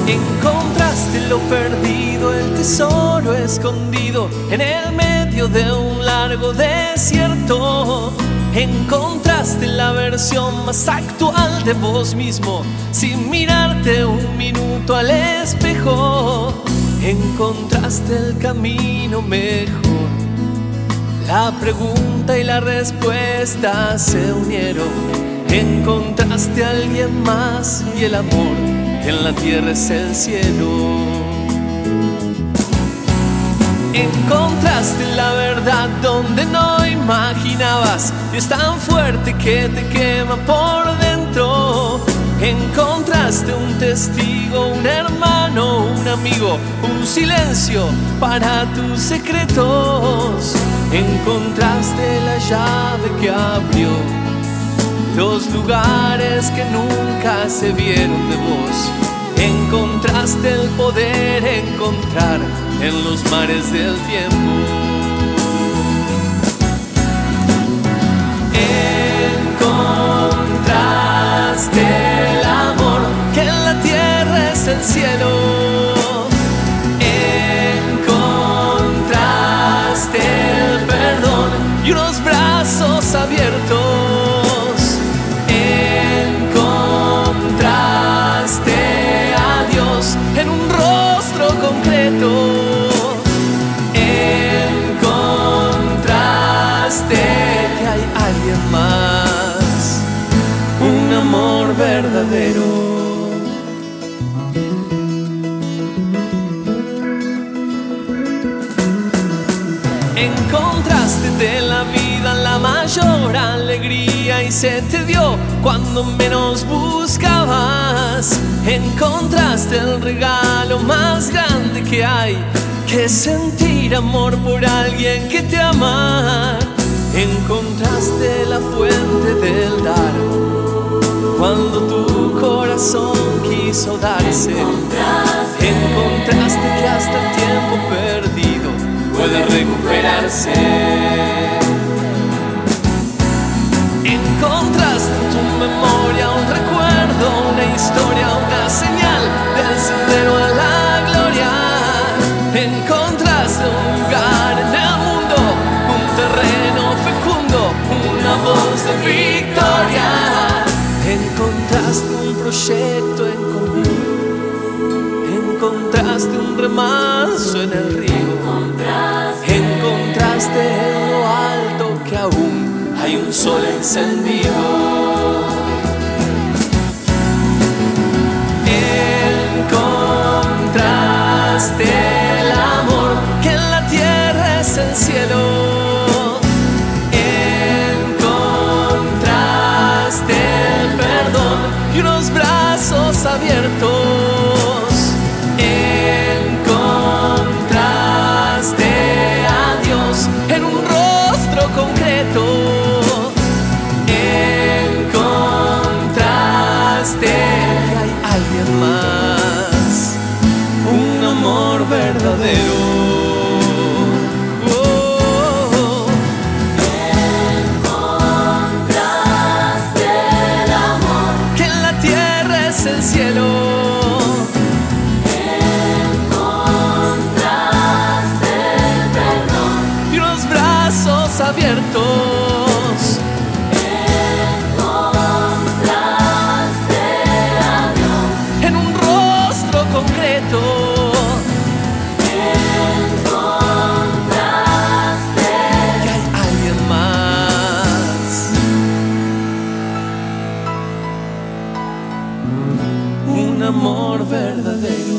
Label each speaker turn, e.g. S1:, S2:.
S1: Encontraste lo perdido, el tesoro escondido en el medio de un largo desierto. Encontraste la versión más actual de vos mismo, sin mirarte un minuto al espejo. Encontraste el camino mejor. La pregunta y la respuesta se unieron. Encontraste a alguien más y el amor en la tierra es el cielo. Encontraste la verdad donde no imaginabas y es tan fuerte que te quema por dentro. Encontraste un testigo, un hermano, un amigo, un silencio para tus secretos. Encontraste la llave que abrió los lugares que nunca se vieron de vos. Encontraste el poder encontrar en los mares del tiempo. Encontraste el amor que en la tierra es el cielo. Encontraste el perdón y unos brazos abiertos. En un rostro concreto encontraste que hay alguien más, un amor verdadero. Encontraste de la vida la mayor alegría y se te dio cuando menos buscabas. Encontraste el regalo más grande que hay, que es sentir amor por alguien que te ama. Encontraste la fuente del dar cuando tu corazón quiso darse. Encontraste que hasta el tiempo perdido puede recuperarse. Encontraste en tu memoria un recuerdo, una historia, una señal del sendero a la gloria. Encontraste un lugar en el mundo, un terreno fecundo, una voz de victoria. Encontraste un proyecto en común. Encontraste un remanso en el río. Encontraste en lo alto que aún hay un sol encendido. Encontraste el amor que en la tierra es el cielo. Encontraste el perdón y unos brazos abiertos. Encontraste a Dios en un rostro concreto. Encontraste que hay alguien más, un amor verdadero.
S2: Encontraste el amor
S1: que en la tierra es el cielo.
S2: Encontraste el perdón
S1: Y unos brazos abiertos.
S2: Encontraste a Dios
S1: En un rostro concreto.
S2: Encontraste
S1: Que hay alguien más, un amor verdadero.